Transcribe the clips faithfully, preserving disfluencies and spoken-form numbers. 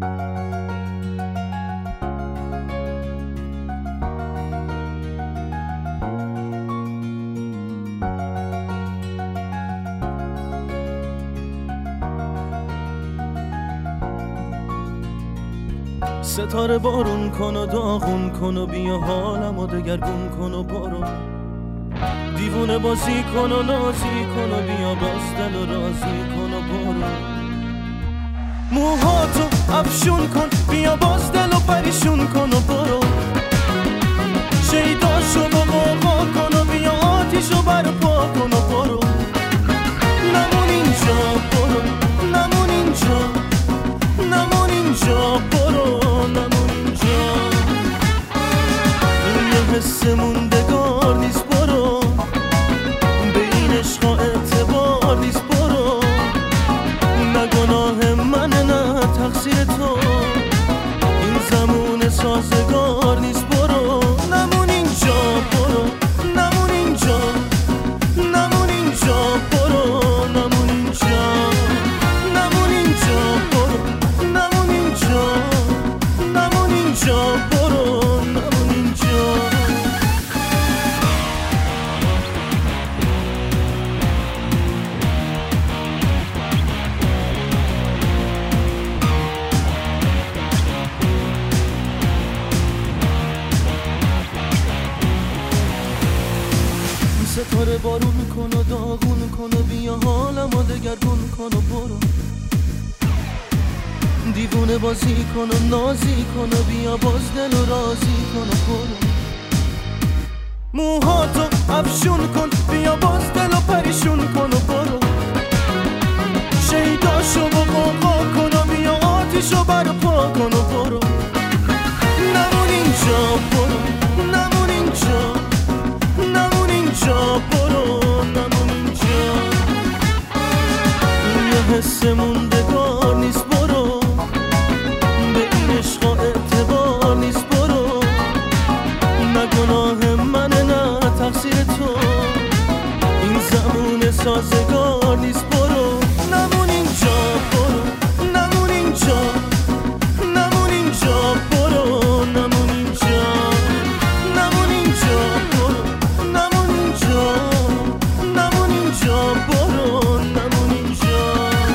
ستاره بارون کن و داغون کن و بیا حالمو دگرگون کن و برو، دیوونه بازی کن و نازی کن و بیا باز دل و رازی کن و برو، موهاتو افشون کن بیا باز دل و پریشون کن و برو، شیداشو با قاقا کن و بیا آتیشو برپا کن و برو، نمون اینجا برو، نمون اینجا، نمون اینجا برو، نمون اینجا، این یه حس موندگار نیست برو، به این عشقا اعتبار نیست برو، نه گناه منه نه تقصیر تو، این زمون سازگار نیست برو، نمون اینجا برو، نمون اینجا، نمون اینجا برو، نمون اینجا، نمون اینجا برو، نمون اینجا، نمون اینجا برو، نمون اینجا. ستاره بارون کن و داغون کن و بیا حالمو دگرگون کن و برو، دیوونه بازی کن و نازی کن و بیا باز دل و رازی کن و برو، موهاتو افشون کن بیا باز دل و پریشون کن و برو، شیداشو با قاقا کن و بیا آتیشو برپا کن و برو، نمون اینجا برو، نمون اینجا، نمون اینجا برو، نمون اینجا، این یه حس موندگار نیست برو، به این عشقا اعتبار نیست برو، نه گناه منه نه تقصیر تو، این زمون سازگار نیست برو، نمون اینجا برو، نمون اینجا، نمون اینجا برو، نمون اینجا، نمون اینجا برو، نمون اینجا، نمون اینجا برو، نمون اینجا.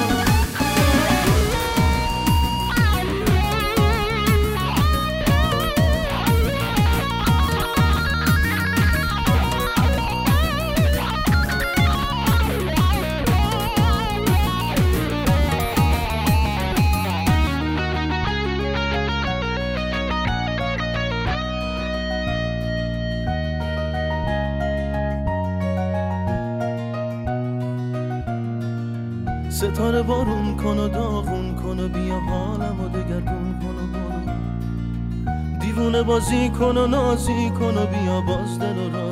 ستاره بارون کن و داغون کن و بیا حالمو دگرگون کن و برو، دیوونه بازی کن و نازی کن و بیا باز دل و